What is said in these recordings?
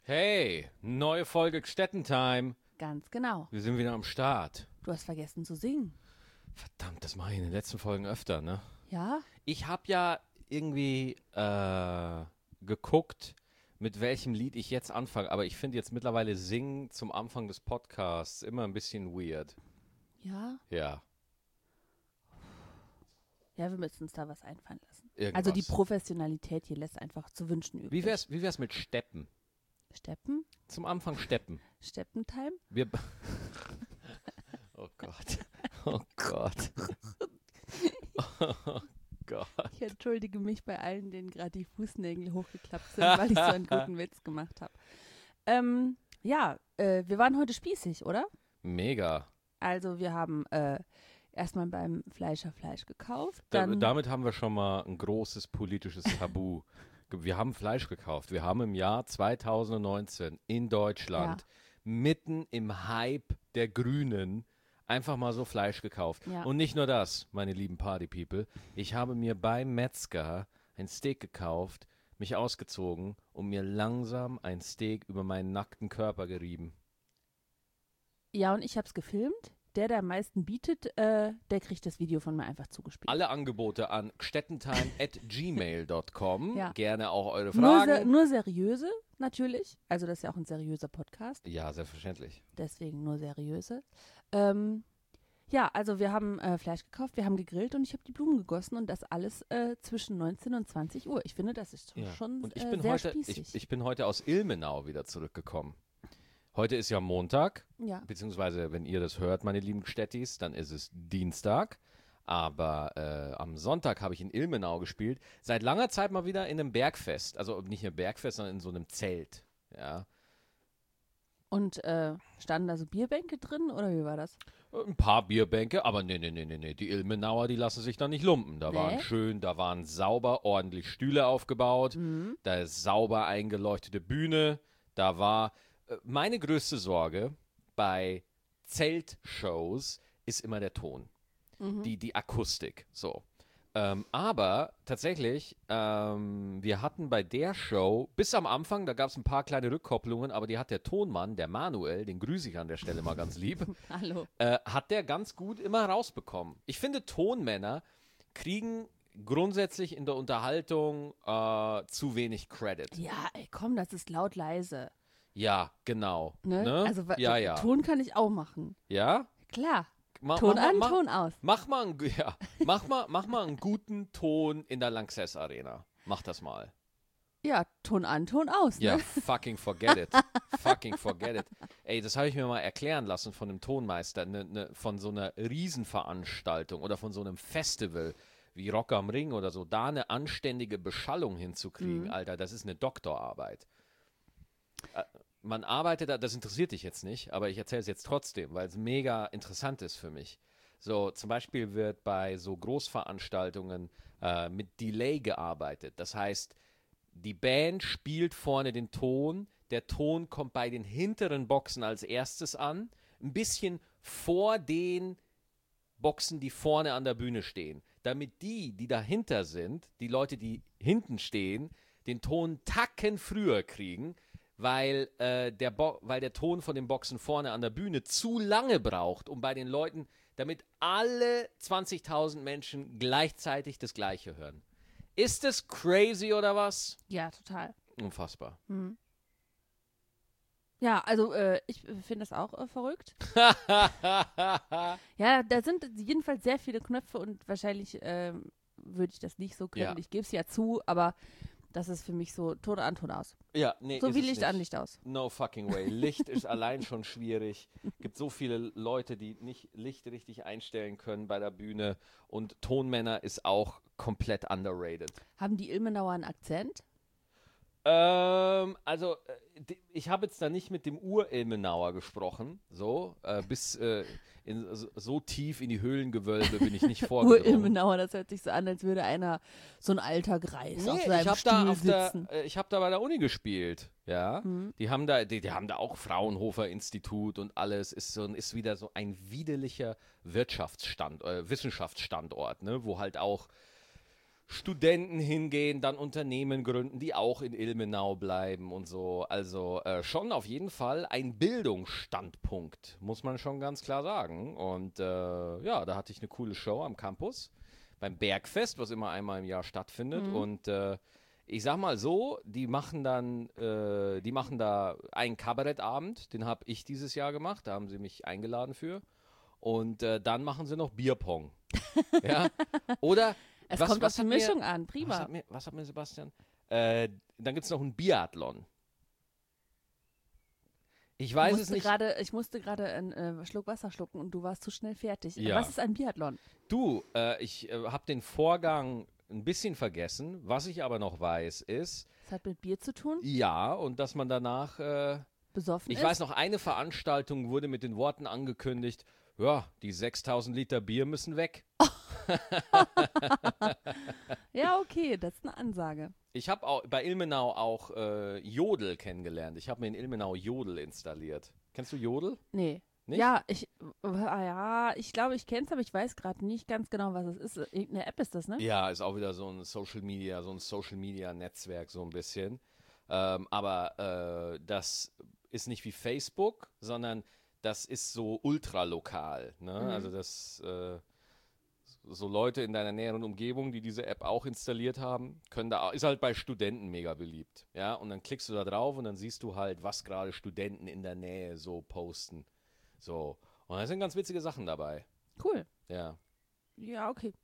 Hey, neue Folge Gstettentime. Ganz genau. Wir sind wieder am Start. Du hast vergessen zu singen. Verdammt, das mache ich in den letzten Folgen öfter, ne? Ja? Ich habe ja irgendwie geguckt, mit welchem Lied ich jetzt anfange, aber ich finde jetzt mittlerweile Singen zum Anfang des Podcasts immer ein bisschen weird. Ja? Ja, Ja, wir müssen uns da was einfallen lassen. irgendwas. Also die Professionalität hier lässt einfach zu wünschen übrig. Wie wär's mit Steppen? Steppen? Zum Anfang Steppen. Steppentime? Wir Oh Gott. Oh Gott. Oh Gott. Ich entschuldige mich bei allen, denen gerade die Fußnägel hochgeklappt sind, weil ich so einen guten Witz gemacht habe. Wir waren heute spießig, oder? Mega. Also wir haben erstmal beim Fleischer Fleisch gekauft. Dann Damit haben wir schon mal ein großes politisches Tabu. Wir haben Fleisch gekauft. Wir haben im Jahr 2019 in Deutschland mitten im Hype der Grünen einfach mal so Fleisch gekauft. Ja. Und nicht nur das, meine lieben Party-People. Ich habe mir beim Metzger ein Steak gekauft, mich ausgezogen und mir langsam ein Steak über meinen nackten Körper gerieben. Ja, und ich habe es gefilmt. Der am meisten bietet, der kriegt das Video von mir einfach zugespielt. Alle Angebote an gstettentime@gmail.com. Ja. Gerne auch eure Nur, Fragen. nur seriöse, natürlich. Also das ist ja auch ein seriöser Podcast. Ja, selbstverständlich. Deswegen nur seriöse. Also wir haben Fleisch gekauft, wir haben gegrillt und ich habe die Blumen gegossen und das alles zwischen 19 und 20 Uhr. Ich finde, das ist schon Und ich bin sehr heute, spießig. ich bin heute aus Ilmenau wieder zurückgekommen. Heute ist ja Montag, Ja. beziehungsweise wenn ihr das hört, meine lieben Stettis, dann ist es Dienstag. Aber am Sonntag habe ich in Ilmenau gespielt. Seit langer Zeit mal wieder in einem Bergfest. Also nicht in einem Bergfest, sondern in so einem Zelt. Ja. Und standen da so Bierbänke drin oder wie war das? Ein paar Bierbänke, aber nee. Die Ilmenauer, die lassen sich da nicht lumpen. Da Nee? da waren sauber, ordentlich Stühle aufgebaut. Mhm. Da ist sauber eingeleuchtete Bühne. Da war meine größte Sorge bei Zeltshows ist immer der Ton, Mhm. die Akustik. So. Aber tatsächlich, wir hatten bei der Show, bis am Anfang, da gab es ein paar kleine Rückkopplungen, aber die hat der Tonmann, der Manuel, den grüße ich an der Stelle mal ganz lieb, Hallo. hat der ganz gut immer rausbekommen. Ich finde, Tonmänner kriegen grundsätzlich in der Unterhaltung zu wenig Credit. Ja, ey, komm, das ist laut leise. Ja, genau. Ne? Ne? Also ja. Ton kann ich auch machen. Ja? Klar. Ma- Ton mach, an, mach, Ton aus. Mach mal, mach mal einen guten Ton in der Lanxess Arena. Mach das mal. Ja, Ton an, Ton aus. Ja, Ne? fucking forget it. Fucking forget it. Ey, das habe ich mir mal erklären lassen von einem Tonmeister, von so einer Riesenveranstaltung oder von so einem Festival wie Rock am Ring oder so, da eine anständige Beschallung hinzukriegen, Alter, das ist eine Doktorarbeit. Man arbeitet da, das interessiert dich jetzt nicht, aber ich erzähle es jetzt trotzdem, weil es mega interessant ist für mich. So, zum Beispiel wird bei so Großveranstaltungen mit Delay gearbeitet. Das heißt, die Band spielt vorne den Ton, der Ton kommt bei den hinteren Boxen als erstes an, ein bisschen vor den Boxen, die vorne an der Bühne stehen, damit die dahinter sind, die Leute, die hinten stehen, den Ton Tacken früher kriegen, weil der Ton von den Boxen vorne an der Bühne zu lange braucht, um bei den Leuten, damit alle 20.000 Menschen gleichzeitig das Gleiche hören. Ist das crazy oder was? Ja, total. Unfassbar. Mhm. Ja, also ich finde das auch verrückt. Ja, da sind jedenfalls sehr viele Knöpfe und wahrscheinlich würde ich das nicht so können. Ja. Ich gebe es ja zu, aber das ist für mich so Ton an, Ton aus. Ja, nee, So ist wie es Licht nicht. an, Licht aus. No fucking way. Licht ist allein schon schwierig. Gibt so viele Leute, die nicht Licht richtig einstellen können bei der Bühne. Und Tonmänner ist auch komplett underrated. Haben die Ilmenauer einen Akzent? Ich habe jetzt da nicht mit dem Ur-Ilmenauer gesprochen, so, so tief in die Höhlengewölbe bin ich nicht vorgedrungen. Ur-Ilmenauer, das hört sich so an, als würde einer, so ein alter Greis, auf Nee, seinem Stuhl sitzen. ich habe da bei der Uni gespielt, ja. Mhm. Die haben da auch Fraunhofer Institut und alles, ist wieder so ein widerlicher Wissenschaftsstandort, ne, wo halt auch Studenten hingehen, dann Unternehmen gründen, die auch in Ilmenau bleiben und so. Also schon auf jeden Fall ein Bildungsstandpunkt, muss man schon ganz klar sagen. Und ja, da hatte ich eine coole Show am Campus beim Bergfest, was immer einmal im Jahr stattfindet. Und ich sag mal so, die machen da einen Kabarettabend, den habe ich dieses Jahr gemacht, da haben sie mich eingeladen für. Und dann machen sie noch Bierpong. Ja? Oder Es kommt auf die Mischung an, prima. Was hat mir Sebastian? Dann gibt es noch einen Biathlon. Ich weiß es nicht. Ich musste gerade einen Schluck Wasser schlucken und du warst zu schnell fertig. Ja. Was ist ein Biathlon? Du, ich habe den Vorgang ein bisschen vergessen. Was ich aber noch weiß, ist. Das hat mit Bier zu tun? Ja, und dass man danach. Besoffen ist? Ich weiß noch, eine Veranstaltung wurde mit den Worten angekündigt: Ja, die 6000 Liter Bier müssen weg. Ja, okay, das ist eine Ansage. Ich habe auch bei Ilmenau auch Jodel kennengelernt. Ich habe mir in Ilmenau Jodel installiert. Kennst du Jodel? Nee. Nicht? Ja, ich glaube, ich kenne es, aber ich weiß gerade nicht ganz genau, was es ist. Irgendeine App ist das, ne? Ja, ist auch wieder so ein Social Media Netzwerk so ein bisschen. Aber das ist nicht wie Facebook, sondern das ist so ultralokal. Ne? Also das so Leute in deiner näheren Umgebung, die diese App auch installiert haben, ist halt bei Studenten mega beliebt. Ja, und dann klickst du da drauf und dann siehst du halt, was gerade Studenten in der Nähe so posten. So. Und da sind ganz witzige Sachen dabei. Cool. Ja. Ja, okay.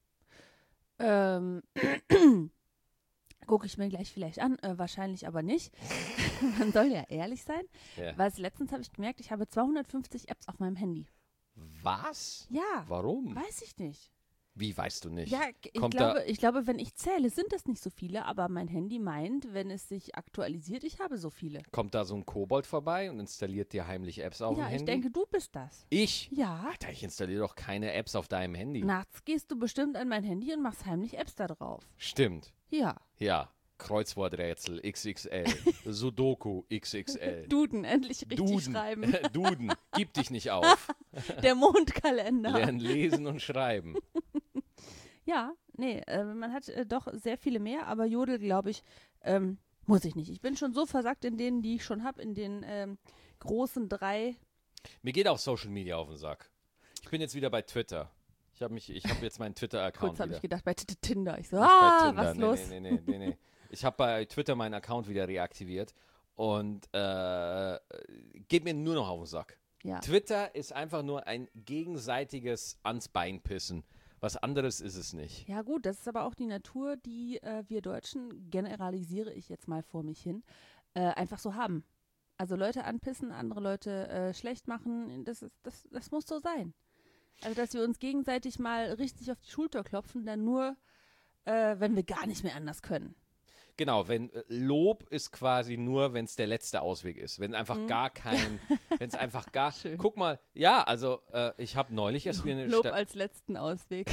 Gucke ich mir gleich vielleicht an, wahrscheinlich aber nicht. Man soll ja ehrlich sein. Ja. Weil letztens habe ich gemerkt, ich habe 250 Apps auf meinem Handy. Was? Ja. Warum? Weiß ich nicht. Wie weißt du nicht? Ja, ich glaube, wenn ich zähle, sind das nicht so viele, aber mein Handy meint, wenn es sich aktualisiert, ich habe so viele. Kommt da so ein Kobold vorbei und installiert dir heimlich Apps auf dem Handy? Ja, ich denke, du bist das. Ich? Ja. Alter, ich installiere doch keine Apps auf deinem Handy. Nachts gehst du bestimmt an mein Handy und machst heimlich Apps da drauf. Stimmt. Ja. Ja. Kreuzworträtsel XXL. Sudoku XXL. Duden, endlich richtig schreiben. Duden, gib dich nicht auf. Der Mondkalender. Lernen lesen und schreiben. Ja, nee, man hat doch sehr viele mehr, aber Jodel, glaube ich, muss ich nicht. Ich bin schon so versackt in denen, die ich schon habe, in den großen 3. Mir geht auch Social Media auf den Sack. Ich bin jetzt wieder bei Twitter. Ich habe jetzt meinen Twitter-Account Kurz habe wieder. ich gedacht, bei Tinder. Ich so, Nicht bei Tinder. was los? Nee. Ich habe bei Twitter meinen Account wieder reaktiviert und geht mir nur noch auf den Sack. Ja. Twitter ist einfach nur ein gegenseitiges ans Bein pissen. Was anderes ist es nicht. Ja gut, das ist aber auch die Natur, die wir Deutschen, generalisiere ich jetzt mal vor mich hin, einfach so haben. Also Leute anpissen, andere Leute schlecht machen, das muss so sein. Also dass wir uns gegenseitig mal richtig auf die Schulter klopfen, dann nur, wenn wir gar nicht mehr anders können. Genau, wenn Lob ist quasi nur, wenn es der letzte Ausweg ist. Wenn einfach wenn es einfach gar, Schön. guck mal, ja, also ich habe neulich erst wieder eine Lob als letzten Ausweg.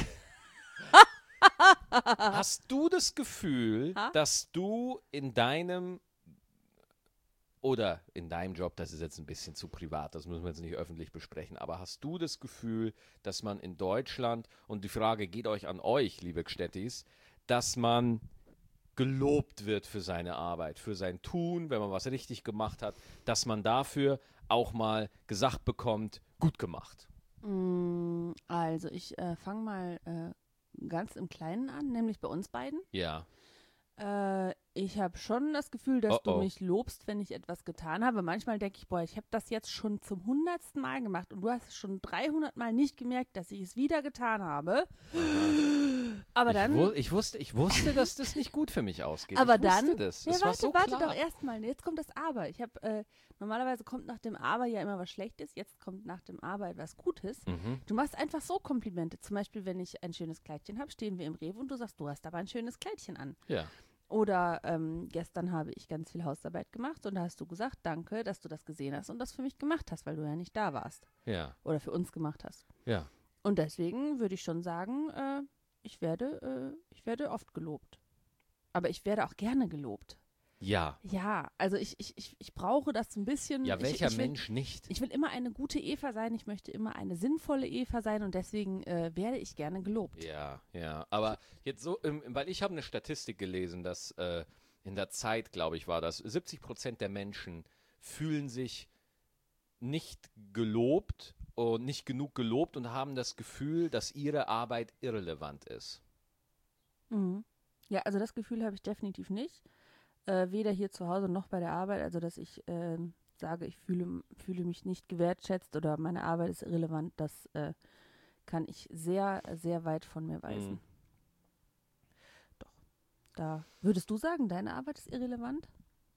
Hast du das Gefühl, dass du in deinem Job, das ist jetzt ein bisschen zu privat, das müssen wir jetzt nicht öffentlich besprechen, aber hast du das Gefühl, dass man in Deutschland, und die Frage geht euch an euch, liebe Gstettis, dass man gelobt wird für seine Arbeit, für sein Tun, wenn man was richtig gemacht hat, dass man dafür auch mal gesagt bekommt, gut gemacht? Also ich fange mal ganz im Kleinen an, nämlich bei uns beiden. Ja. Ich habe schon das Gefühl, dass du mich lobst, wenn ich etwas getan habe. Manchmal denke ich, boah, ich habe das jetzt schon zum 100. Mal gemacht und du hast es schon 300 Mal nicht gemerkt, dass ich es wieder getan habe. Aber dann... Ich wusste, dass das nicht gut für mich ausgeht. Aber ich wusste dann... das. Ja, Das war so warte klar. doch erstmal. Jetzt kommt das Aber. Ich habe... normalerweise kommt nach dem Aber ja immer was Schlechtes. Jetzt kommt nach dem Aber etwas Gutes. Du machst einfach so Komplimente. Zum Beispiel, wenn ich ein schönes Kleidchen habe, stehen wir im Rewe und du sagst, du hast aber ein schönes Kleidchen an. Ja. Oder gestern habe ich ganz viel Hausarbeit gemacht und da hast du gesagt, danke, dass du das gesehen hast und das für mich gemacht hast, weil du ja nicht da warst. Ja. Oder für uns gemacht hast. Ja. Und deswegen würde ich schon sagen, ich werde oft gelobt. Aber ich werde auch gerne gelobt. Ja. Ja, also ich brauche das so ein bisschen. Ja, welcher ich will, Mensch nicht? Ich will immer eine gute Eva sein, ich möchte immer eine sinnvolle Eva sein und deswegen werde ich gerne gelobt. Ja, ja. Aber jetzt so, weil ich habe eine Statistik gelesen, dass in der Zeit, glaube ich, war das, 70% der Menschen fühlen sich nicht gelobt und nicht genug gelobt und haben das Gefühl, dass ihre Arbeit irrelevant ist. Mhm. Ja, also das Gefühl habe ich definitiv nicht. Weder hier zu Hause noch bei der Arbeit. Also dass ich sage, ich fühle mich nicht gewertschätzt oder meine Arbeit ist irrelevant, das kann ich sehr, sehr weit von mir weisen. Mhm. Doch. Da würdest du sagen, deine Arbeit ist irrelevant?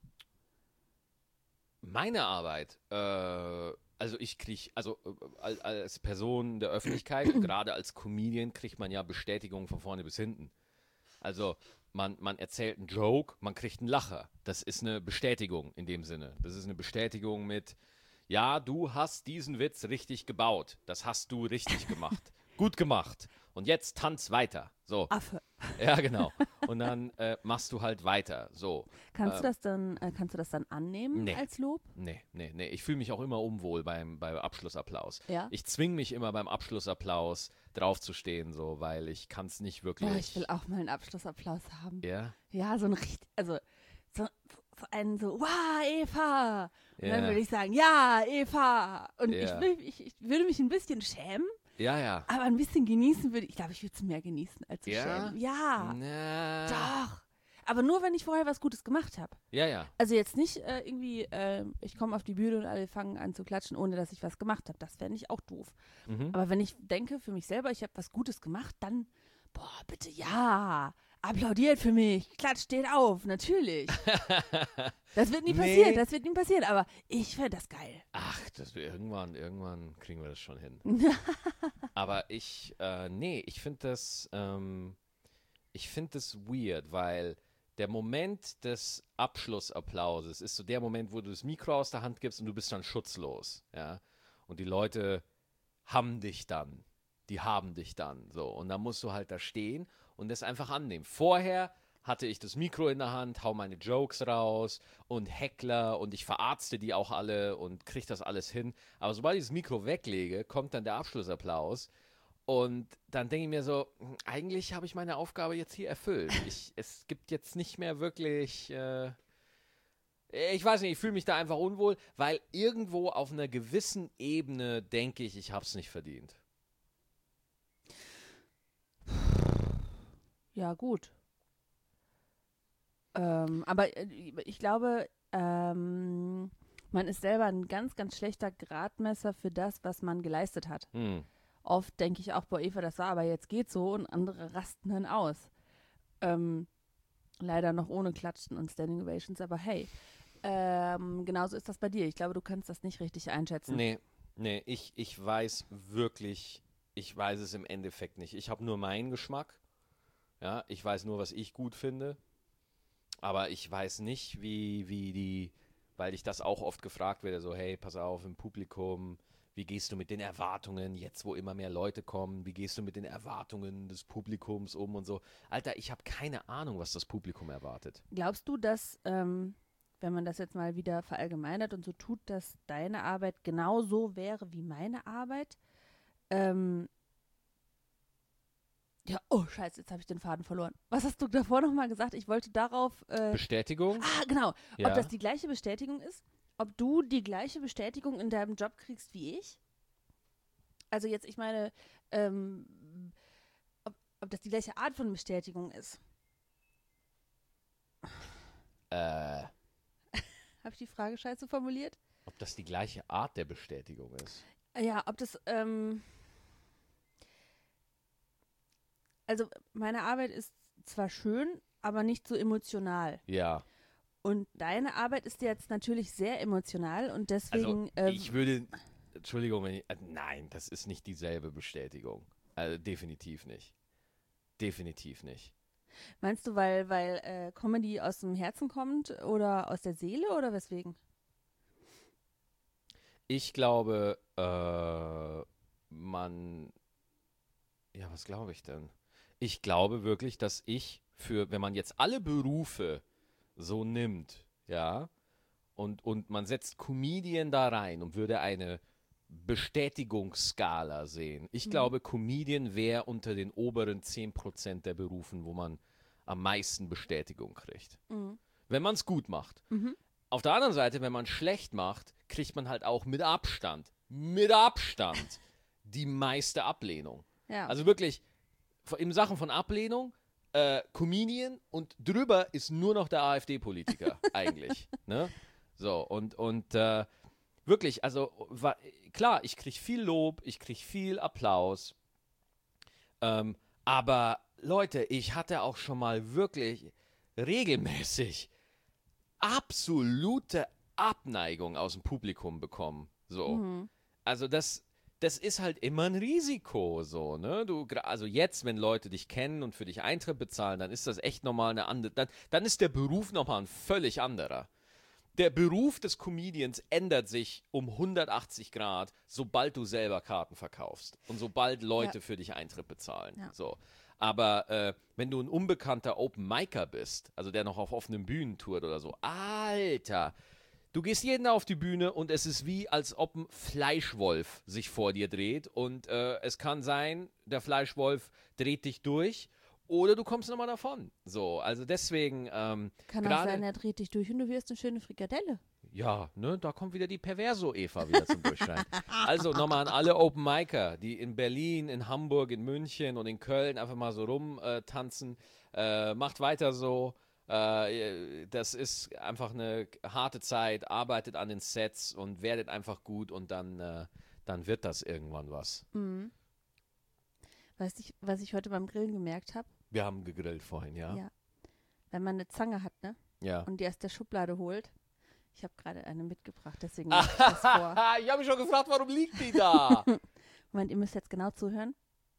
Meine Arbeit, also ich kriege, also als Person der Öffentlichkeit, gerade als Comedian, kriegt man ja Bestätigung von vorne bis hinten. Also man erzählt einen Joke, man kriegt einen Lacher. Das ist eine Bestätigung in dem Sinne. Das ist eine Bestätigung mit, ja, du hast diesen Witz richtig gebaut. Das hast du richtig gemacht. Gut gemacht. Und jetzt tanz weiter. So, Affe. ja genau. Und dann machst du halt weiter. So. Kannst du das dann annehmen Nee. als Lob? Nee. Ich fühle mich auch immer unwohl beim Abschlussapplaus. Ja. Ich zwinge mich immer beim Abschlussapplaus draufzustehen, so, weil ich kann es nicht wirklich. Boah, ich will auch mal einen Abschlussapplaus haben. Ja? Ja, so ein richtig, also so einen so, wow, Eva. Und Ja. dann würde ich sagen, ja, Eva. Und Ja. ich würde mich ein bisschen schämen, Ja. aber ein bisschen genießen würde ich. Ich glaube, ich würde es mehr genießen als zu Ja? schämen. Ja, Na. doch. Aber nur, wenn ich vorher was Gutes gemacht habe. Ja. Also jetzt nicht irgendwie, ich komme auf die Bühne und alle fangen an zu klatschen, ohne dass ich was gemacht habe. Das fände ich auch doof. Mhm. Aber wenn ich denke für mich selber, ich habe was Gutes gemacht, dann, boah, bitte ja, applaudiert für mich, klatscht, steht auf, natürlich. Das wird nie passieren, das wird nie passieren, aber ich fände das geil. Ach, irgendwann kriegen wir das schon hin. Aber ich finde das weird, weil der Moment des Abschlussapplauses ist so der Moment, wo du das Mikro aus der Hand gibst und du bist dann schutzlos, ja. Und die Leute haben dich dann. Die haben dich dann, so. Und dann musst du halt da stehen und das einfach annehmen. Vorher hatte ich das Mikro in der Hand, hau meine Jokes raus und Heckler und ich verarzte die auch alle und krieg das alles hin. Aber sobald ich das Mikro weglege, kommt dann der Abschlussapplaus. Und dann denke ich mir so, eigentlich habe ich meine Aufgabe jetzt hier erfüllt. Es gibt jetzt nicht mehr wirklich, ich weiß nicht, ich fühle mich da einfach unwohl, weil irgendwo auf einer gewissen Ebene denke ich habe es nicht verdient. Ja, gut. Aber ich glaube, man ist selber ein ganz, ganz schlechter Gradmesser für das, was man geleistet hat. Oft denke ich auch, boah, Eva, das war aber jetzt geht so und andere rasten dann aus. Leider noch ohne Klatschen und Standing Ovations, aber hey, genauso ist das bei dir. Ich glaube, du kannst das nicht richtig einschätzen. Nee, ich weiß wirklich, ich weiß es im Endeffekt nicht. Ich habe nur meinen Geschmack. Ja, ich weiß nur, was ich gut finde. Aber ich weiß nicht, weil ich das auch oft gefragt werde, so, hey, pass auf, im Publikum, wie gehst du mit den Erwartungen, jetzt wo immer mehr Leute kommen, wie gehst du mit den Erwartungen des Publikums um und so. Alter, ich habe keine Ahnung, was das Publikum erwartet. Glaubst du, dass, wenn man das jetzt mal wieder verallgemeinert und so tut, dass deine Arbeit genauso wäre wie meine Arbeit? Ja, oh Scheiße, jetzt habe ich den Faden verloren. Was hast du davor nochmal gesagt? Ich wollte darauf... Bestätigung? Genau. Ja. Ob das die gleiche Bestätigung ist? Ob du die gleiche Bestätigung in deinem Job kriegst wie ich? Also jetzt, ich meine, ob das die gleiche Art von Bestätigung ist? Habe ich die Frage scheiße formuliert? Ob das die gleiche Art der Bestätigung ist? Ja, ob das... Also meine Arbeit ist zwar schön, aber nicht so emotional. Ja. Und deine Arbeit ist jetzt natürlich sehr emotional und deswegen... Also ich würde, Entschuldigung, nein, das ist nicht dieselbe Bestätigung. Also definitiv nicht. Definitiv nicht. Meinst du, weil Comedy aus dem Herzen kommt oder aus der Seele oder weswegen? Ich glaube, was glaube ich denn? Ich glaube wirklich, dass wenn man jetzt alle Berufe so nimmt, ja, und man setzt Comedian da rein und würde eine Bestätigungsskala sehen. Ich glaube, Comedian wäre unter den oberen 10% der Berufen, wo man am meisten Bestätigung kriegt. Wenn man es gut macht. Auf der anderen Seite, wenn man schlecht macht, kriegt man halt auch mit Abstand die meiste Ablehnung. Ja. Also wirklich, in Sachen von Ablehnung, Comedian und drüber ist nur noch der AfD-Politiker eigentlich. Ne? So, und wirklich, also klar, ich kriege viel Lob, ich kriege viel Applaus, aber Leute, ich hatte auch schon mal wirklich regelmäßig absolute Abneigung aus dem Publikum bekommen. So. Also das ist halt immer ein Risiko, so, ne? Also jetzt, wenn Leute dich kennen und für dich Eintritt bezahlen, dann ist das echt nochmal eine andere, dann ist der Beruf nochmal ein völlig anderer. Der Beruf des Comedians ändert sich um 180 Grad, sobald du selber Karten verkaufst und sobald Leute für dich Eintritt bezahlen. Ja. So. Aber wenn du ein unbekannter Open-Micer bist, also der noch auf offenen Bühnen tourt oder so, Alter, du gehst jeden auf die Bühne und es ist wie, als ob ein Fleischwolf sich vor dir dreht und es kann sein, der Fleischwolf dreht dich durch oder du kommst nochmal davon. So, also deswegen Kann auch sein, er dreht dich durch und du wirst eine schöne Frikadelle. Ja, ne, da kommt wieder die Perverso-Eva wieder zum Durchschein. Also nochmal an alle Open-Micer, die in Berlin, in Hamburg, in München und in Köln einfach mal so rumtanzen. Macht weiter so. Das ist einfach eine harte Zeit. Arbeitet an den Sets und werdet einfach gut und dann wird das irgendwann was. Weißt du, was ich heute beim Grillen gemerkt habe? Wir haben gegrillt vorhin, ja? Ja. Wenn man eine Zange hat, ne? Ja. Und die aus der Schublade holt. Ich habe gerade eine mitgebracht, deswegen mache ich das vor. Ich habe mich schon gefragt, warum liegt die da? Moment, ihr müsst jetzt genau zuhören.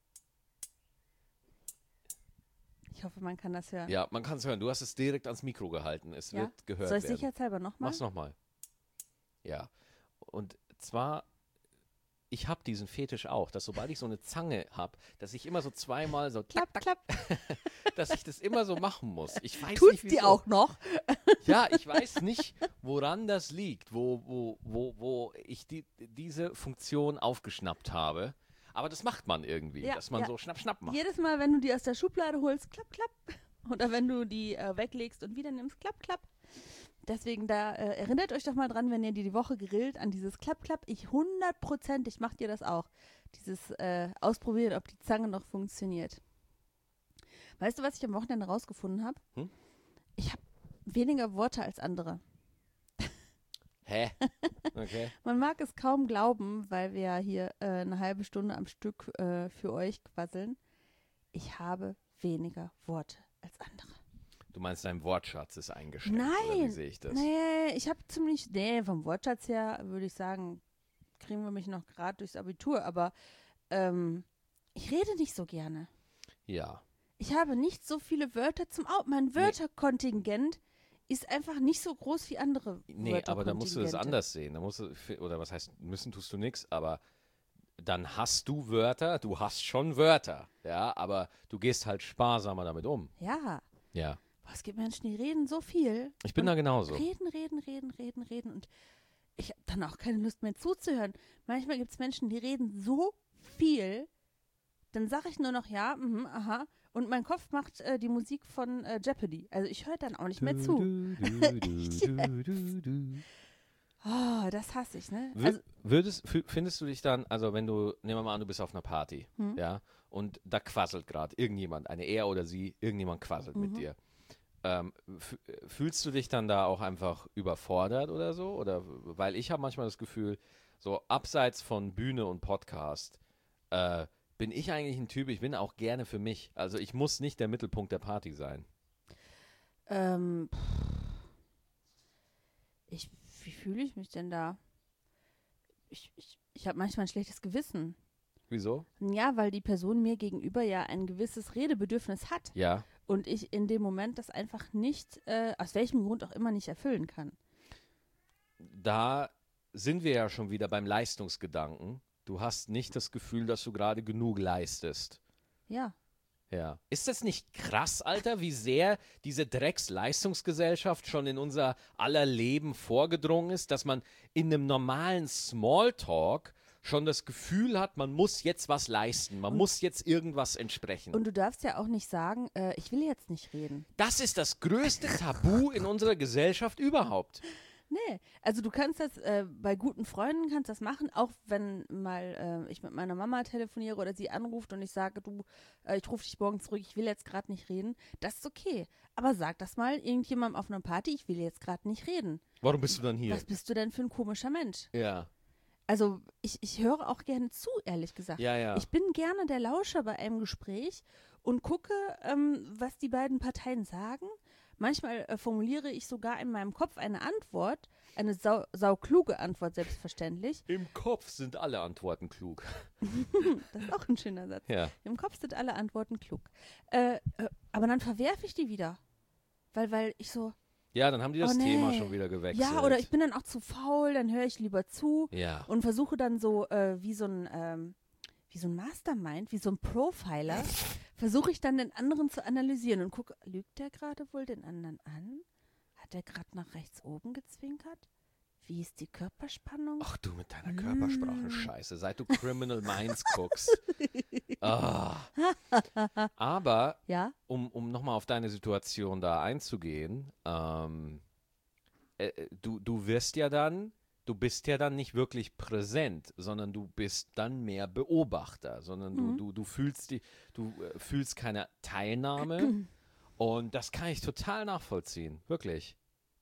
Ich hoffe, man kann das hören. Ja, man kann es hören. Du hast es direkt ans Mikro gehalten. Es Ja? wird gehört Soll ich werden. sicherheitshalber nochmal? Mach's nochmal. Ja. Und zwar, ich habe diesen Fetisch auch, dass sobald ich so eine Zange habe, dass ich immer so zweimal so Klapp, klapp. dass ich das immer so machen muss. Ich weiß Tut's nicht, wieso. die auch noch? Ja, ich weiß nicht, woran das liegt, wo ich diese Funktion aufgeschnappt habe. Aber das macht man irgendwie, Ja, dass man ja. so schnapp, schnapp macht. Jedes Mal, wenn du die aus der Schublade holst, klapp, klapp. Oder wenn du die weglegst und wieder nimmst, klapp, klapp. Deswegen, da erinnert euch doch mal dran, wenn ihr die Woche grillt, an dieses Klapp, Klapp. 100%, macht ihr das auch. Dieses Ausprobieren, ob die Zange noch funktioniert. Weißt du, was ich am Wochenende rausgefunden habe? Ich habe weniger Worte als andere. Hä? Okay. Man mag es kaum glauben, weil wir ja hier eine halbe Stunde am Stück für euch quasseln. Ich habe weniger Worte als andere. Du meinst, dein Wortschatz ist eingeschränkt, oder wie sehe ich das? Nee, ich habe vom Wortschatz her würde ich sagen, kriegen wir mich noch gerade durchs Abitur, aber ich rede nicht so gerne. Ja. Ich habe nicht so viele Wörter mein Wörterkontingent ist einfach nicht so groß wie andere Nee, aber da musst du das anders sehen. Da musst du, oder was heißt, müssen tust du nichts, aber dann hast du Wörter, du hast schon Wörter, ja, aber du gehst halt sparsamer damit um. Ja. Ja. Boah, es gibt Menschen, die reden so viel. Ich bin da genauso. Reden. Und ich habe dann auch keine Lust mehr zuzuhören. Manchmal gibt es Menschen, die reden so viel, dann sage ich nur noch ja, aha. Und mein Kopf macht die Musik von Jeopardy. Also ich höre dann auch nicht mehr zu. Oh, das hasse ich, ne? Findest du dich dann, also wenn du, nehmen wir mal an, du bist auf einer Party, ja, und da quasselt gerade irgendjemand, eine er oder sie, irgendjemand quasselt mit dir. Fühlst du dich dann da auch einfach überfordert oder so? Oder weil ich habe manchmal das Gefühl, so abseits von Bühne und Podcast, bin ich eigentlich ein Typ, ich bin auch gerne für mich. Also ich muss nicht der Mittelpunkt der Party sein. Wie fühle ich mich denn da? Ich habe manchmal ein schlechtes Gewissen. Wieso? Ja, weil die Person mir gegenüber ja ein gewisses Redebedürfnis hat. Ja. Und ich in dem Moment das einfach nicht, aus welchem Grund auch immer, nicht erfüllen kann. Da sind wir ja schon wieder beim Leistungsgedanken. Du hast nicht das Gefühl, dass du gerade genug leistest. Ja. Ja. Ist das nicht krass, Alter, wie sehr diese Drecksleistungsgesellschaft schon in unser aller Leben vorgedrungen ist, dass man in einem normalen Smalltalk schon das Gefühl hat, man muss jetzt was leisten, man muss jetzt irgendwas entsprechen. Und du darfst ja auch nicht sagen, ich will jetzt nicht reden. Das ist das größte Tabu in unserer Gesellschaft überhaupt. Nee, also du kannst das bei guten Freunden kannst das machen, auch wenn mal ich mit meiner Mama telefoniere oder sie anruft und ich sage, du, ich rufe dich morgen zurück, ich will jetzt gerade nicht reden. Das ist okay. Aber sag das mal irgendjemandem auf einer Party, ich will jetzt gerade nicht reden. Warum bist du dann hier? Was bist du denn für ein komischer Mensch? Ja. Also ich höre auch gerne zu, ehrlich gesagt. Ja, ja. Ich bin gerne der Lauscher bei einem Gespräch und gucke, was die beiden Parteien sagen. Manchmal formuliere ich sogar in meinem Kopf eine Antwort, eine saukluge Antwort selbstverständlich. Im Kopf sind alle Antworten klug. Das ist auch ein schöner Satz. Ja. Im Kopf sind alle Antworten klug. Aber dann verwerfe ich die wieder. Weil ich so, Ja, dann haben die das nee. Thema schon wieder gewechselt. ja, oder ich bin dann auch zu faul, dann höre ich lieber zu Ja. und versuche dann so wie so ein Mastermind, wie so ein Profiler, versuche ich dann den anderen zu analysieren und gucke, lügt der gerade wohl den anderen an? Hat der gerade nach rechts oben gezwinkert? Wie ist die Körperspannung? Ach du mit deiner Körpersprache, Scheiße, seit du Criminal Minds guckst. Ah. Aber, Ja? um nochmal auf deine Situation da einzugehen, du bist ja dann nicht wirklich präsent, sondern du bist dann mehr Beobachter, sondern du fühlst keine Teilnahme und das kann ich total nachvollziehen, wirklich.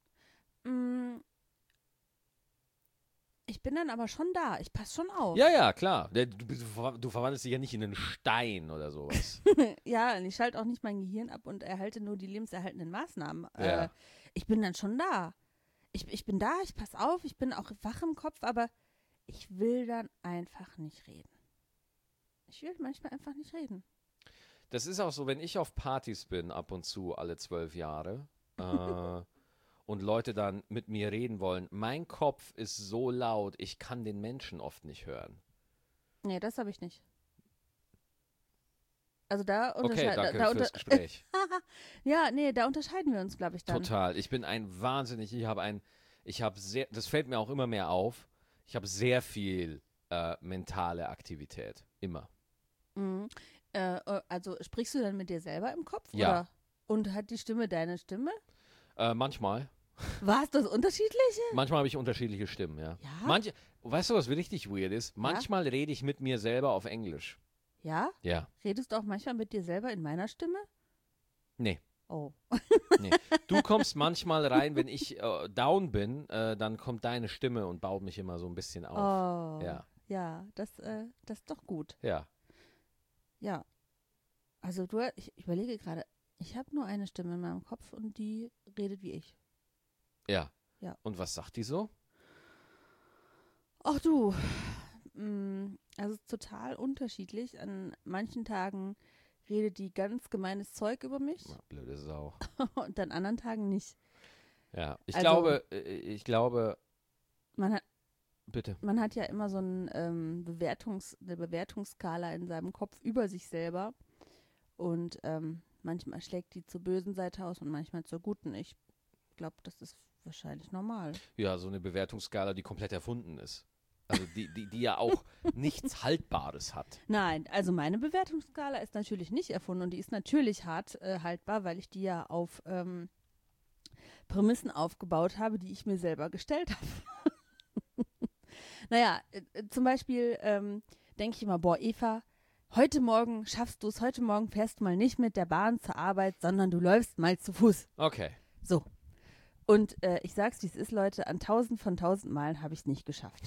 Ich bin dann aber schon da, ich passe schon auf. Ja, ja, klar. Du verwandelst dich ja nicht in einen Stein oder sowas. Ja, und ich schalte auch nicht mein Gehirn ab und erhalte nur die lebenserhaltenden Maßnahmen. Ja. Ich bin dann schon da. Ich bin da, ich passe auf, ich bin auch wach im Kopf, aber ich will dann einfach nicht reden. Ich will manchmal einfach nicht reden. Das ist auch so, wenn ich auf Partys bin, ab und zu, alle 12 Jahre, und Leute dann mit mir reden wollen, mein Kopf ist so laut, ich kann den Menschen oft nicht hören. Nee, das habe ich nicht. Also da Okay, unterscheiden danke fürs Gespräch. Ja, nee, da unterscheiden wir uns, glaube ich, dann. Total. Ich bin das fällt mir auch immer mehr auf, ich habe sehr viel mentale Aktivität. Immer. Mhm. Also sprichst du dann mit dir selber im Kopf? Ja. Oder? Und hat die Stimme deine Stimme? Manchmal. War es das Unterschiedliche? Manchmal habe ich unterschiedliche Stimmen, ja. Ja? Weißt du, was richtig weird ist? Manchmal rede ich mit mir selber auf Englisch. Ja? Ja. Redest du auch manchmal mit dir selber in meiner Stimme? Nee. Oh. Nee. Du kommst manchmal rein, wenn ich down bin, dann kommt deine Stimme und baut mich immer so ein bisschen auf. Oh. Ja. Ja, das ist doch gut. Ja. Ja. Also ich überlege gerade, ich habe nur eine Stimme in meinem Kopf und die redet wie ich. Ja. Ja. Und was sagt die so? Ach du, also es ist total unterschiedlich. An manchen Tagen redet die ganz gemeines Zeug über mich Na, blöde Sau. und an anderen Tagen nicht. Ja. Ich Also- glaube, Man hat, bitte. man hat ja immer so eine Bewertungsskala in seinem Kopf über sich selber und manchmal schlägt die zur bösen Seite aus und manchmal zur guten. Ich glaube, das ist wahrscheinlich normal. Ja, so eine Bewertungsskala, die komplett erfunden ist. Also die ja auch nichts Haltbares hat. Nein, also meine Bewertungsskala ist natürlich nicht erfunden und die ist natürlich hart haltbar, weil ich die ja auf Prämissen aufgebaut habe, die ich mir selber gestellt habe. Naja, zum Beispiel denke ich immer, boah, Eva, heute Morgen schaffst du es, heute Morgen fährst du mal nicht mit der Bahn zur Arbeit, sondern du läufst mal zu Fuß. Okay. So. Und ich sag's, wie es ist, Leute, an 1000 von 1000 Malen habe ich es nicht geschafft.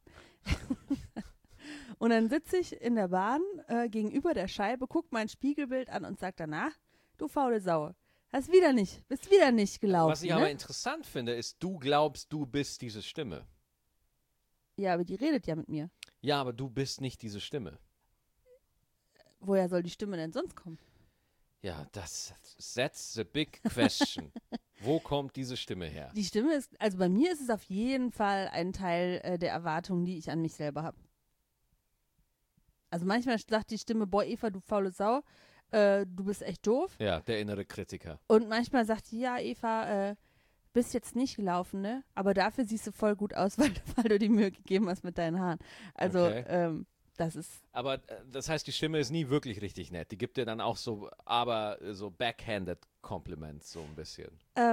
Und dann sitze ich in der Bahn gegenüber der Scheibe, guck mein Spiegelbild an und sag danach, du faule Sau, bist wieder nicht gelaufen. Was ich aber interessant finde, ist, du glaubst, du bist diese Stimme. Ja, aber die redet ja mit mir. Ja, aber du bist nicht diese Stimme. Woher soll die Stimme denn sonst kommen? Ja, that's the big question. Wo kommt diese Stimme her? Die Stimme ist, also bei mir ist es auf jeden Fall ein Teil der Erwartungen, die ich an mich selber habe. Also manchmal sagt die Stimme, boah, Eva, du faule Sau, du bist echt doof. Ja, der innere Kritiker. Und manchmal sagt die, ja, Eva, bist jetzt nicht gelaufen, ne? Aber dafür siehst du voll gut aus, weil du die Mühe gegeben hast mit deinen Haaren. Also, Okay. das ist, Aber das heißt, die Stimme ist nie wirklich richtig nett. Die gibt dir dann auch so, aber so backhanded Compliments so ein bisschen.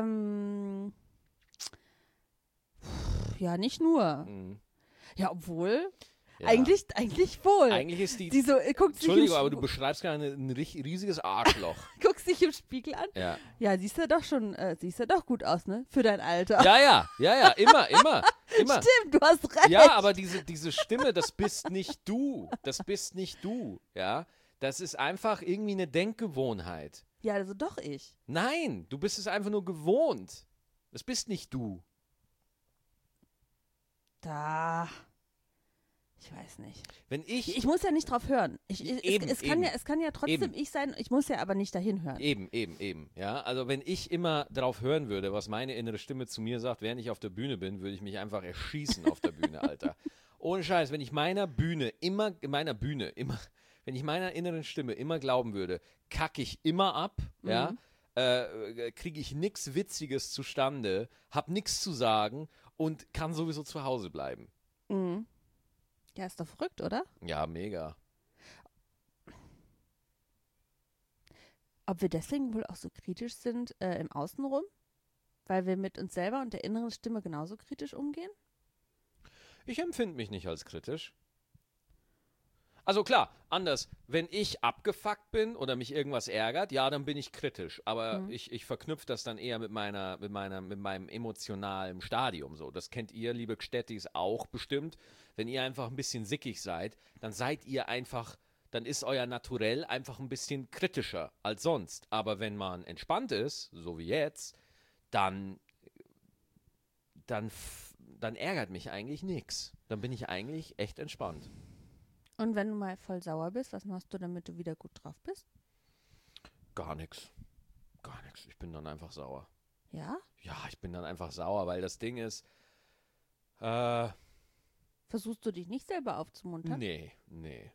ja, nicht nur. Mhm. Ja, obwohl, Ja. eigentlich wohl. Eigentlich ist die. Die so, guckt sich, Entschuldigung, aber du beschreibst gerade ein riesiges Arschloch. guckst dich im Spiegel an. Ja. Ja, siehst du doch gut aus, ne? Für dein Alter. Ja, immer. Stimmt, du hast recht. Ja, aber diese Stimme, das bist nicht du. Das bist nicht du, ja. Das ist einfach irgendwie eine Denkgewohnheit. Ja, also doch ich. Nein, du bist es einfach nur gewohnt. Das bist nicht du. Da. Ich weiß nicht. Wenn ich. Ich muss ja nicht drauf hören. Eben, es kann ja trotzdem Eben. ich sein, ich muss ja aber nicht dahin hören. Eben. Ja, also wenn ich immer drauf hören würde, was meine innere Stimme zu mir sagt, während ich auf der Bühne bin, würde ich mich einfach erschießen auf der Bühne, Alter. Ohne Scheiß, wenn ich meiner inneren Stimme immer glauben würde, kacke ich immer ab, ja, kriege ich nichts Witziges zustande, hab nichts zu sagen und kann sowieso zu Hause bleiben. Mhm. Ja, ist doch verrückt, oder? Ja, mega. Ob wir deswegen wohl auch so kritisch sind im Außenrum? Weil wir mit uns selber und der inneren Stimme genauso kritisch umgehen? Ich empfinde mich nicht als kritisch. Also klar, anders. Wenn ich abgefuckt bin oder mich irgendwas ärgert, ja, dann bin ich kritisch. Aber ich verknüpfe das dann eher mit meinem emotionalen Stadium. So, das kennt ihr, liebe Gstettis, auch bestimmt. Wenn ihr einfach ein bisschen sickig seid, dann dann ist euer Naturell einfach ein bisschen kritischer als sonst. Aber wenn man entspannt ist, so wie jetzt, dann ärgert mich eigentlich nichts. Dann bin ich eigentlich echt entspannt. Und wenn du mal voll sauer bist, was machst du, damit du wieder gut drauf bist? Gar nichts. Ich bin dann einfach sauer. Ja? Ja, ich bin dann einfach sauer, weil das Ding ist, Versuchst du dich nicht selber aufzumuntern? nee. Nee?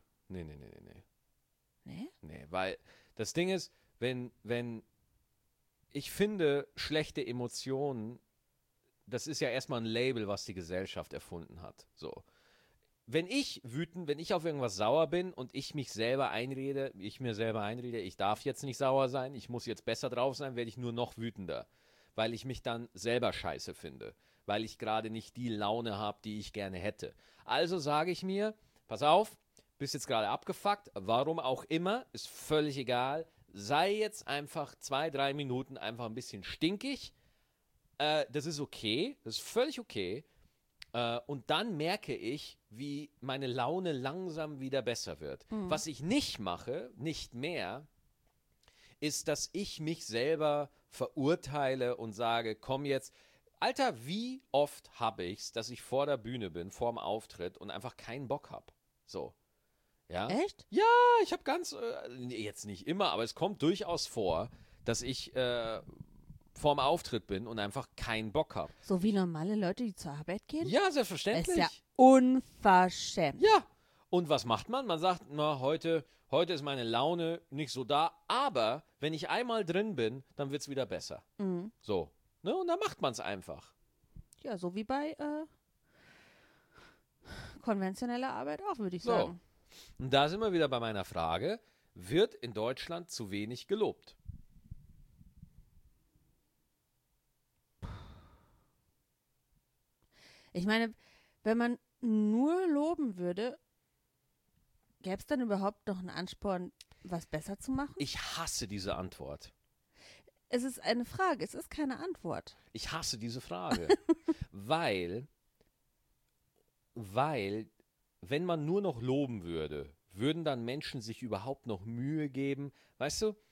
Nee, weil das Ding ist, wenn ich finde, schlechte Emotionen, das ist ja erstmal ein Label, was die Gesellschaft erfunden hat. So. Wenn ich auf irgendwas sauer bin und ich mir selber einrede, ich darf jetzt nicht sauer sein, ich muss jetzt besser drauf sein, werde ich nur noch wütender, weil ich mich dann selber scheiße finde, weil ich gerade nicht die Laune habe, die ich gerne hätte. Also sage ich mir, pass auf, bist jetzt gerade abgefuckt, warum auch immer, ist völlig egal, sei jetzt einfach 2-3 Minuten einfach ein bisschen stinkig, das ist okay, das ist völlig okay. Und dann merke ich, wie meine Laune langsam wieder besser wird. Was ich nicht mache, nicht mehr, ist, dass ich mich selber verurteile und sage, komm jetzt, Alter, wie oft habe ich's, dass ich vor der Bühne bin, vorm Auftritt und einfach keinen Bock habe. So. Ja? Echt? Ja, ich habe jetzt nicht immer, aber es kommt durchaus vor, dass ich vorm Auftritt bin und einfach keinen Bock habe. So wie normale Leute, die zur Arbeit gehen? Ja, Das selbstverständlich. ist ja unverschämt. Ja. Und was macht man? Man sagt, na, heute ist meine Laune nicht so da, aber wenn ich einmal drin bin, dann wird es wieder besser. So. Ne? Und dann macht man es einfach. Ja, so wie bei konventioneller Arbeit auch, würde ich So. sagen. Und da sind wir wieder bei meiner Frage, wird in Deutschland zu wenig gelobt? Ich meine, wenn man nur loben würde, gäbe es dann überhaupt noch einen Ansporn, was besser zu machen? Ich hasse diese Antwort. Es ist eine Frage, es ist keine Antwort. Ich hasse diese Frage. weil, wenn man nur noch loben würde, würden dann Menschen sich überhaupt noch Mühe geben? Weißt du,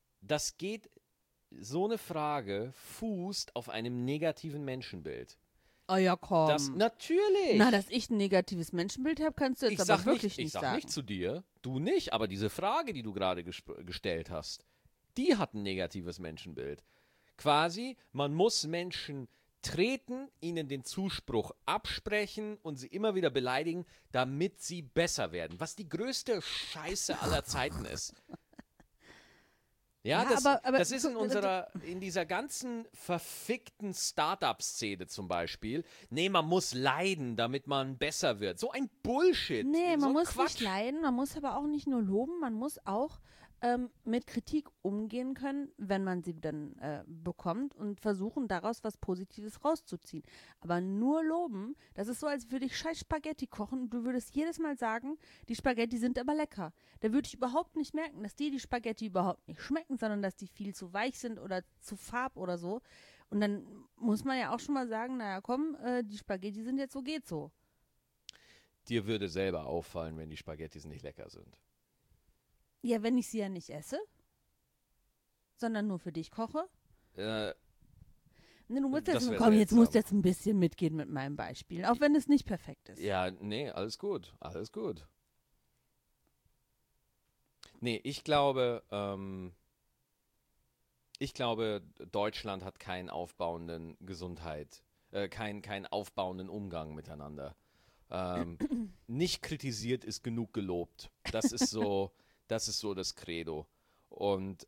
so eine Frage fußt auf einem negativen Menschenbild. Oh ja, komm. Natürlich. Na, dass ich ein negatives Menschenbild habe, kannst du jetzt aber wirklich nicht sagen. Ich sag nicht zu dir, du nicht, aber diese Frage, die du gerade gestellt hast, die hat ein negatives Menschenbild. Quasi, man muss Menschen treten, ihnen den Zuspruch absprechen und sie immer wieder beleidigen, damit sie besser werden. Was die größte Scheiße aller Zeiten ist. Ja, Ja, das, aber das ist in dieser ganzen verfickten Startup-Szene zum Beispiel. Nee, man muss leiden, damit man besser wird. So ein Bullshit. nee, So man ein muss Quatsch. nicht leiden, man muss aber auch nicht nur loben, man muss auch mit Kritik umgehen können, wenn man sie dann bekommt und versuchen, daraus was Positives rauszuziehen. Aber nur loben, das ist so, als würde ich scheiß Spaghetti kochen und du würdest jedes Mal sagen, die Spaghetti sind aber lecker. Da würde ich überhaupt nicht merken, dass die Spaghetti überhaupt nicht schmecken, sondern dass die viel zu weich sind oder zu farb oder so. Und dann muss man ja auch schon mal sagen, naja komm, die Spaghetti sind jetzt so, geht so. Dir würde selber auffallen, wenn die Spaghettis nicht lecker sind. Ja, wenn ich sie ja nicht esse, sondern nur für dich koche. Äh, Nee, du musst Das jetzt, wär komm, jetzt seltsam. musst du jetzt ein bisschen mitgehen mit meinem Beispiel, auch wenn es nicht perfekt ist. ja, nee, alles gut. Alles gut. Nee, ich glaube, Deutschland hat keinen aufbauenden keinen aufbauenden Umgang miteinander. Ähm, Nicht kritisiert ist genug gelobt. Das ist so das Credo. Und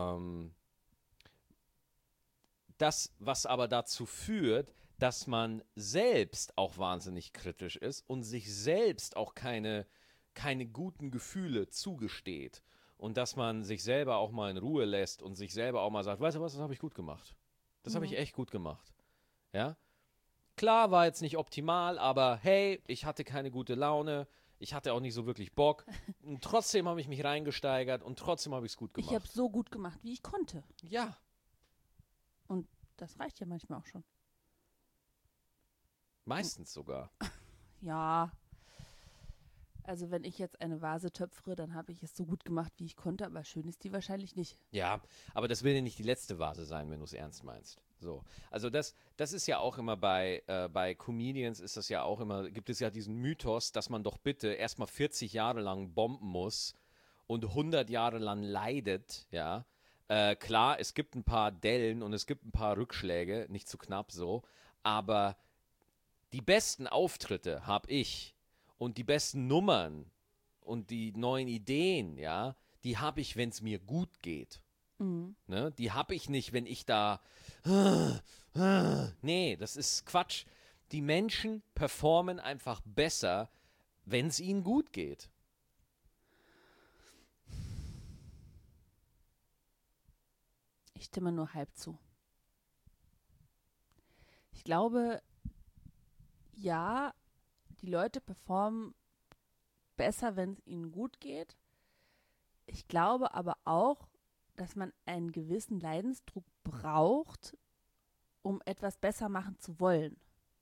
das, was aber dazu führt, dass man selbst auch wahnsinnig kritisch ist und sich selbst auch keine guten Gefühle zugesteht. Und dass man sich selber auch mal in Ruhe lässt und sich selber auch mal sagt, weißt du was, das habe ich gut gemacht. Das habe ich echt gut gemacht. Ja? Klar, war jetzt nicht optimal, aber hey, ich hatte keine gute Laune, ich hatte auch nicht so wirklich Bock. Und trotzdem habe ich mich reingesteigert und trotzdem habe ich es gut Ich habe gemacht. so gut gemacht, wie ich konnte. Ja, Und das reicht ja manchmal auch schon. meistens sogar. Ja, also wenn ich jetzt eine Vase töpfere, dann habe ich es so gut gemacht, wie ich konnte, aber schön ist die wahrscheinlich nicht. Ja, aber das will ja nicht die letzte Vase sein, wenn du es ernst meinst. So. Also das ist ja auch immer bei Comedians ist das ja auch immer, gibt es ja diesen Mythos, dass man doch bitte erstmal 40 Jahre lang bomben muss und 100 Jahre lang leidet, ja. Klar, es gibt ein paar Dellen und es gibt ein paar Rückschläge, nicht zu knapp so, aber die besten Auftritte habe ich und die besten Nummern und die neuen Ideen, ja, die habe ich, wenn es mir gut geht. Mhm. Ne? Die habe ich nicht, wenn ich da. Nee, das ist Quatsch. Die Menschen performen einfach besser, wenn es ihnen gut geht. Ich stimme nur halb zu. Ich glaube, ja, die Leute performen besser, wenn es ihnen gut geht. Ich glaube aber auch, dass man einen gewissen Leidensdruck braucht, um etwas besser machen zu wollen.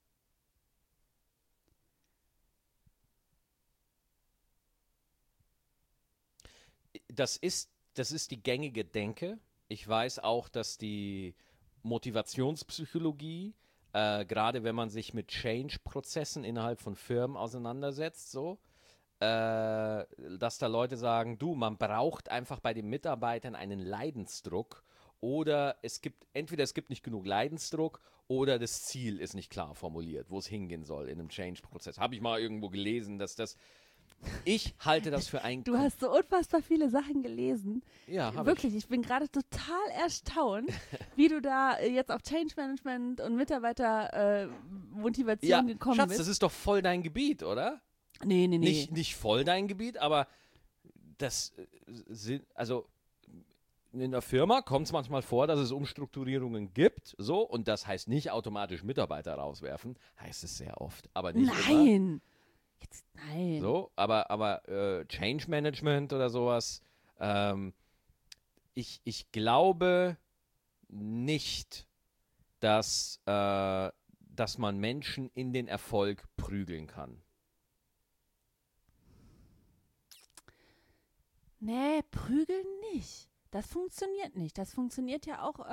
Das ist die gängige Denke. Ich weiß auch, dass die Motivationspsychologie, gerade wenn man sich mit Change-Prozessen innerhalb von Firmen auseinandersetzt, so, dass da Leute sagen, du, man braucht einfach bei den Mitarbeitern einen Leidensdruck oder entweder es gibt nicht genug Leidensdruck oder das Ziel ist nicht klar formuliert, wo es hingehen soll in einem Change-Prozess. Habe ich mal irgendwo gelesen, ich halte das für ein... Du hast so unfassbar viele Sachen gelesen. Ja, habe Wirklich, ich bin gerade total erstaunt, wie du da jetzt auf Change Management und Mitarbeitermotivation Ja, gekommen Schatz, bist. das ist doch voll dein Gebiet, oder? Nee. Nicht voll dein Gebiet, aber das also in der Firma kommt es manchmal vor, dass es Umstrukturierungen gibt, so, und das heißt nicht automatisch Mitarbeiter rauswerfen, heißt es sehr oft, aber nicht immer. Nein. Nein. So, aber Change Management oder sowas, ich glaube nicht, dass man Menschen in den Erfolg prügeln kann. Nee, prügeln nicht. Das funktioniert nicht. Das funktioniert ja auch,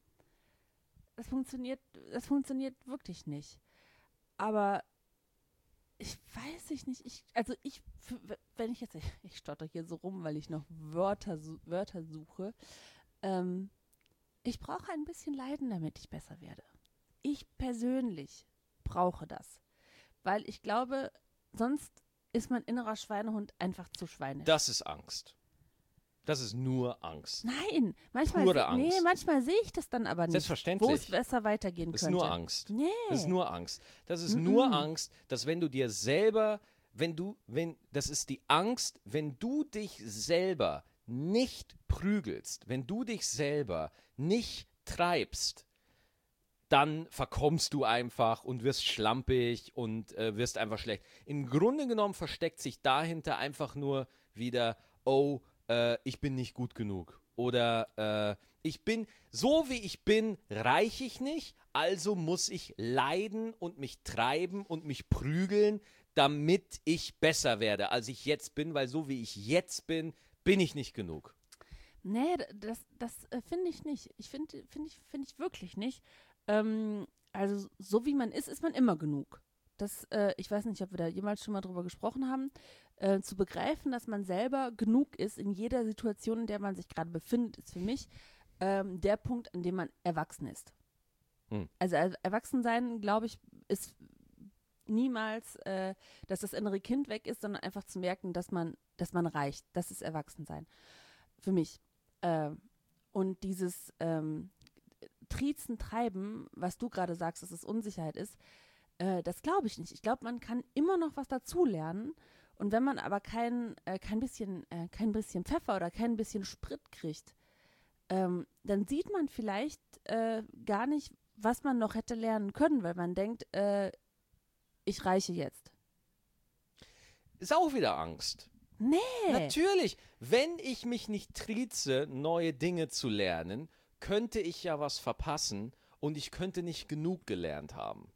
das funktioniert wirklich nicht. Aber ich weiß nicht. Wenn ich jetzt, ich stotter hier so rum, weil ich noch Wörter suche. Ich brauche ein bisschen Leiden, damit ich besser werde. Ich persönlich brauche das. Weil ich glaube, sonst ist mein innerer Schweinehund einfach zu schweinisch. Das ist Angst. Das ist nur Angst. Nein, manchmal, Pure Angst. manchmal sehe ich das dann aber nicht, Selbstverständlich. wo es besser weitergehen Das könnte. ist nur Angst. Nee. Das ist nur Angst. Das ist nur Angst, dass wenn du dir selber, das ist die Angst, wenn du dich selber nicht prügelst, wenn du dich selber nicht treibst, dann verkommst du einfach und wirst schlampig und wirst einfach schlecht. Im Grunde genommen versteckt sich dahinter einfach nur wieder, ich bin nicht gut genug. Oder so wie ich bin, reiche ich nicht, also muss ich leiden und mich treiben und mich prügeln, damit ich besser werde, als ich jetzt bin, weil so wie ich jetzt bin, bin ich nicht genug. Nee, das finde ich nicht. Finde ich wirklich nicht. Also so wie man ist man immer genug. Ich weiß nicht, ob wir da jemals schon mal drüber gesprochen haben, zu begreifen, dass man selber genug ist in jeder Situation, in der man sich gerade befindet, ist für mich der Punkt, an dem man erwachsen ist. Also Erwachsensein, glaube ich, ist niemals, dass das innere Kind weg ist, sondern einfach zu merken, dass man reicht. Das ist Erwachsensein. Für mich. Und dieses Triezen, Treiben, was du gerade sagst, dass es Unsicherheit ist, das glaube ich nicht. Ich glaube, man kann immer noch was dazulernen. Und wenn man aber kein bisschen Pfeffer oder kein bisschen Sprit kriegt, dann sieht man vielleicht gar nicht, was man noch hätte lernen können, weil man denkt, ich reiche jetzt. Ist auch wieder Angst. Nee. Natürlich, wenn ich mich nicht trieze, neue Dinge zu lernen, könnte ich ja was verpassen und ich könnte nicht genug gelernt haben.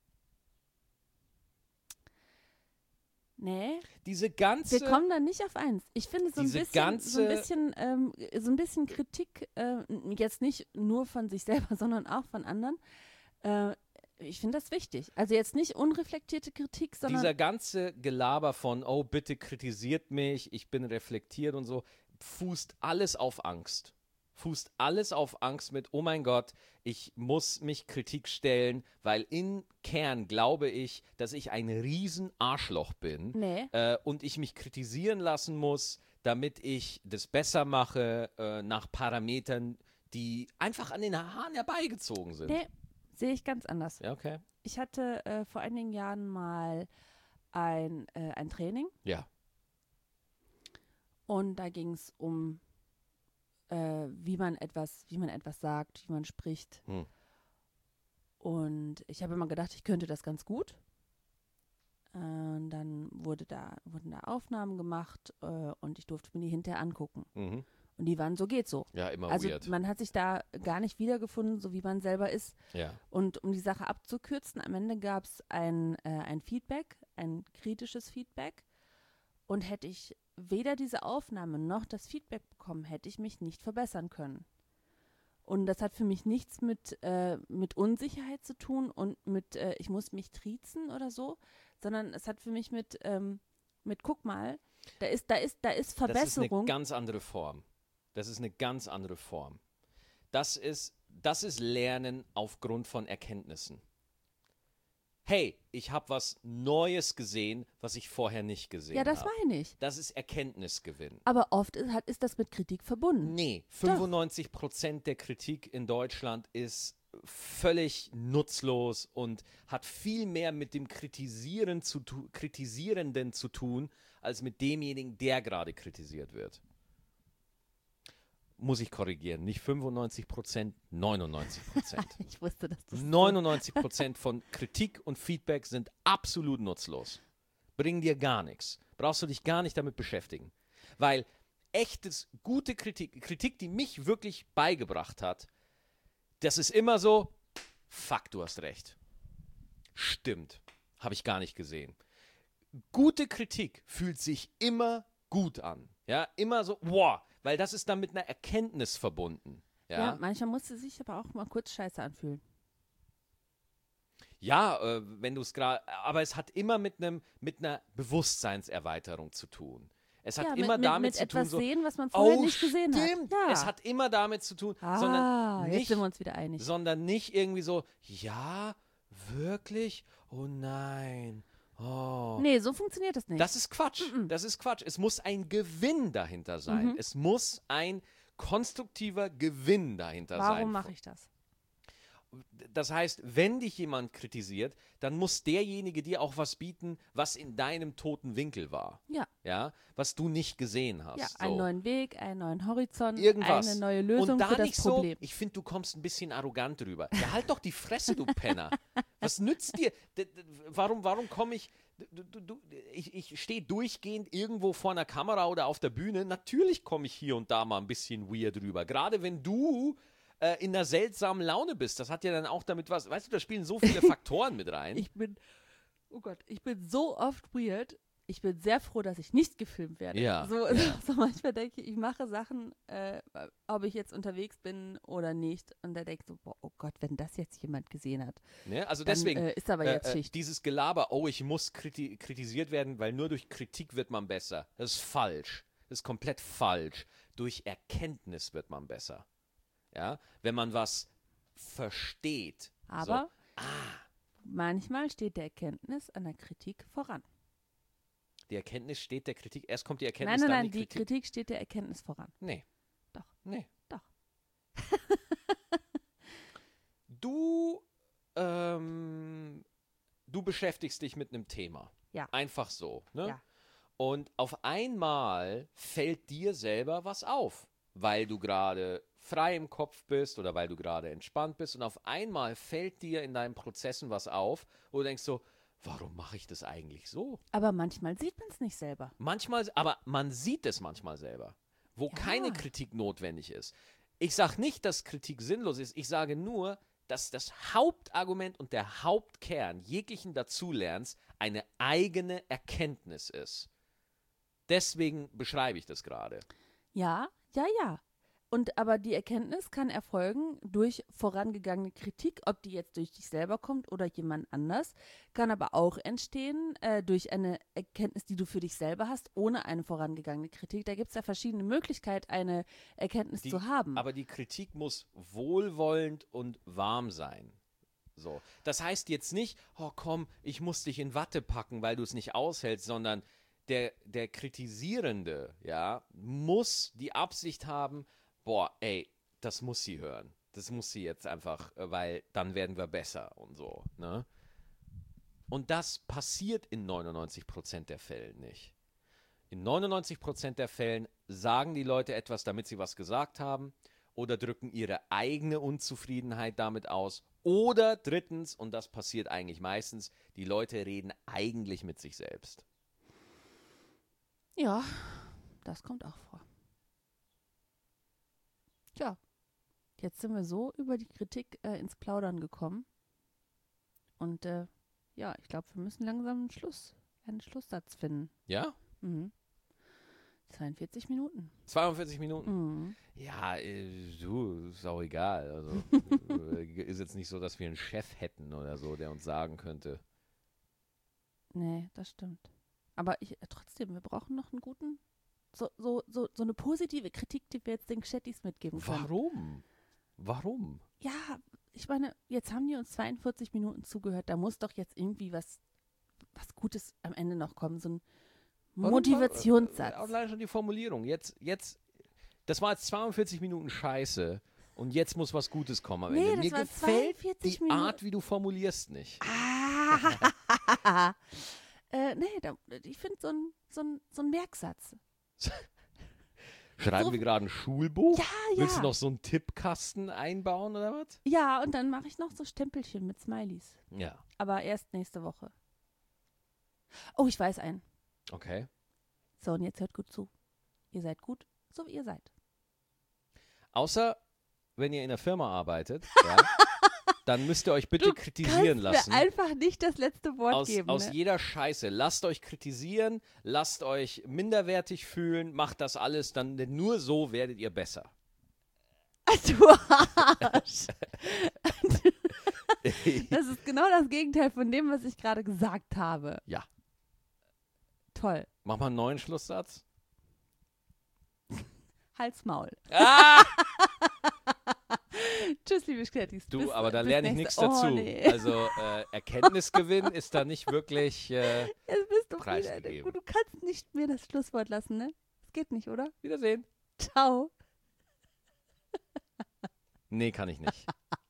Nee. Wir kommen da nicht auf eins. Ich finde so ein bisschen Kritik, jetzt nicht nur von sich selber, sondern auch von anderen. Ich finde das wichtig. Also jetzt nicht unreflektierte Kritik, sondern dieser ganze Gelaber von, bitte kritisiert mich, ich bin reflektiert und so, fußt alles auf Angst. Fußt alles auf Angst mit, oh mein Gott, ich muss mich Kritik stellen, weil im Kern glaube ich, dass ich ein riesen Arschloch bin und ich mich kritisieren lassen muss, damit ich das besser mache nach Parametern, die einfach an den Haaren herbeigezogen sind. Nee, sehe ich ganz anders. Ja, okay. Ich hatte vor einigen Jahren mal ein Training. Ja. Und da ging es um wie man etwas sagt, wie man spricht. Und ich habe immer gedacht, ich könnte das ganz gut. Und dann wurden da Aufnahmen gemacht und ich durfte mir die hinterher angucken. Und die waren so geht so. Ja, immer also weird. Man hat sich da gar nicht wiedergefunden, so wie man selber ist. Ja. Und um die Sache abzukürzen, am Ende gab es ein Feedback, ein kritisches Feedback. Und hätte ich weder diese Aufnahme noch das Feedback bekommen, hätte ich mich nicht verbessern können. Und das hat für mich nichts mit Unsicherheit zu tun und mit ich muss mich triezen oder so, sondern es hat für mich mit guck mal, da ist Verbesserung. Das ist eine ganz andere Form. Das ist Lernen aufgrund von Erkenntnissen. Hey, ich habe was Neues gesehen, was ich vorher nicht gesehen habe. Ja, das meine ich. Das ist Erkenntnisgewinn. Aber oft ist das mit Kritik verbunden. Nee, 95% der Kritik in Deutschland ist völlig nutzlos und hat viel mehr mit dem Kritisierenden zu tun, als mit demjenigen, der gerade kritisiert wird. Muss ich korrigieren, nicht 95%, 99%. Ich wusste, dass das 99% von Kritik und Feedback sind absolut nutzlos. Bringen dir gar nichts. Brauchst du dich gar nicht damit beschäftigen. Weil gute Kritik, die mich wirklich beigebracht hat, das ist immer so, fuck, du hast recht. Stimmt, habe ich gar nicht gesehen. Gute Kritik fühlt sich immer gut an. Ja, immer so, wow. Weil das ist dann mit einer Erkenntnis verbunden. Ja, manchmal muss es sich aber auch mal kurz scheiße anfühlen. Ja, wenn du es gerade, aber es hat immer mit einer Bewusstseinserweiterung zu tun. Es hat immer damit zu tun, etwas sehen, was man vorher nicht gesehen hat. Ja. Es hat immer damit zu tun, sondern jetzt sind wir uns wieder einig. Sondern nicht irgendwie so, ja, wirklich? Oh nein. oh. Nee, so funktioniert das nicht. Das ist Quatsch. Mm-mm. Das ist Quatsch. Es muss ein Gewinn dahinter sein. Mhm. Es muss ein konstruktiver Gewinn dahinter sein. Warum mache ich das? Das heißt, wenn dich jemand kritisiert, dann muss derjenige dir auch was bieten, was in deinem toten Winkel war. Ja. Ja, was du nicht gesehen hast. Ja, so. einen neuen Weg, einen neuen Horizont, Irgendwas. eine neue Lösung Und da für das nicht Problem. So, ich finde, du kommst ein bisschen arrogant rüber. Ja, halt doch die Fresse, du Penner. Was nützt dir? Warum komme ich? Ich stehe durchgehend irgendwo vor einer Kamera oder auf der Bühne. Natürlich komme ich hier und da mal ein bisschen weird rüber. Gerade wenn du in einer seltsamen Laune bist. Das hat ja dann auch damit was. Weißt du, da spielen so viele Faktoren mit rein. Ich bin so oft weird. Ich bin sehr froh, dass ich nicht gefilmt werde. Ja, So, ja. so manchmal denke ich mache Sachen, ob ich jetzt unterwegs bin oder nicht. Und da denke ich so, boah, oh Gott, wenn das jetzt jemand gesehen hat, Ne? Also dann deswegen. ist aber jetzt Schicht. Dieses Gelaber, oh, ich muss kritisiert werden, weil nur durch Kritik wird man besser. Das ist falsch. Das ist komplett falsch. Durch Erkenntnis wird man besser. Ja, wenn man was versteht. Aber So. manchmal steht der Erkenntnis an der Kritik voran. Die Erkenntnis steht der Kritik. Erst kommt die Erkenntnis, Nein, dann die Kritik steht der Erkenntnis voran. Nee. Doch. Nee. Doch. Du beschäftigst dich mit einem Thema. Ja. Einfach so. Ne? Ja. Und auf einmal fällt dir selber was auf, weil du gerade frei im Kopf bist oder weil du gerade entspannt bist. Und auf einmal fällt dir in deinen Prozessen was auf, wo du denkst so, warum mache ich das eigentlich so? Aber manchmal sieht man es nicht selber. Manchmal, aber man sieht es manchmal selber, wo Ja. keine Kritik notwendig ist. Ich sage nicht, dass Kritik sinnlos ist. Ich sage nur, dass das Hauptargument und der Hauptkern jeglichen Dazulernens eine eigene Erkenntnis ist. Deswegen beschreibe ich das gerade. Ja. Und aber die Erkenntnis kann erfolgen durch vorangegangene Kritik, ob die jetzt durch dich selber kommt oder jemand anders, kann aber auch entstehen durch eine Erkenntnis, die du für dich selber hast, ohne eine vorangegangene Kritik. Da gibt es ja verschiedene Möglichkeiten, eine Erkenntnis zu haben. Aber die Kritik muss wohlwollend und warm sein. So. Das heißt jetzt nicht, oh komm, ich muss dich in Watte packen, weil du es nicht aushältst, sondern der Kritisierende, ja, muss die Absicht haben, boah, ey, das muss sie hören. Das muss sie jetzt einfach, weil dann werden wir besser und so, ne? Und das passiert in 99% der Fällen nicht. In 99% der Fällen sagen die Leute etwas, damit sie was gesagt haben, oder drücken ihre eigene Unzufriedenheit damit aus. Oder drittens, und das passiert eigentlich meistens, die Leute reden eigentlich mit sich selbst. Ja, das kommt auch vor. Tja, jetzt sind wir so über die Kritik ins Plaudern gekommen. Und ja, ich glaube, wir müssen langsam einen Schlusssatz finden. Ja? Mhm. 42 Minuten. 42 Minuten? Mhm. Ja, du, ist auch egal. Also, ist jetzt nicht so, dass wir einen Chef hätten oder so, der uns sagen könnte. Nee, das stimmt. Aber trotzdem, wir brauchen noch einen guten, so eine positive Kritik, die wir jetzt den Chattis mitgeben können. Warum? Ja, ich meine, jetzt haben die uns 42 Minuten zugehört. Da muss doch jetzt irgendwie was Gutes am Ende noch kommen. So ein Motivationssatz. Allein schon die Formulierung. Jetzt, das war jetzt 42 Minuten Scheiße und jetzt muss was Gutes kommen am Ende. Nee, das Mir war gefällt 42 die Minuten. Art, wie du formulierst, nicht. Nee, ich finde so ein Merksatz. Schreiben wir gerade ein Schulbuch? Ja. Willst du noch so einen Tippkasten einbauen oder was? Ja, und dann mache ich noch so Stempelchen mit Smileys. Ja. Aber erst nächste Woche. Oh, ich weiß einen. Okay. So, und jetzt hört gut zu. Ihr seid gut, so wie ihr seid. Außer, wenn ihr in der Firma arbeitet, ja, dann müsst ihr euch bitte kritisieren lassen. Mir einfach nicht das letzte Wort geben. Aus Ne? jeder Scheiße. Lasst euch kritisieren, lasst euch minderwertig fühlen, macht das alles, dann denn nur so werdet ihr besser. Du Arsch. Das ist genau das Gegenteil von dem, was ich gerade gesagt habe. Ja. Toll. Mach mal einen neuen Schlusssatz. Halt's Maul. Ah! Tschüss, liebe Sklettis. Du, Bis- aber da bis lerne ich nächste- nichts dazu. Nee. Also Erkenntnisgewinn ist da nicht wirklich Jetzt bist du wieder, preisgegeben. du kannst nicht mir das Schlusswort lassen, ne? Das geht nicht, oder? Wiedersehen. Ciao. Nee, kann ich nicht.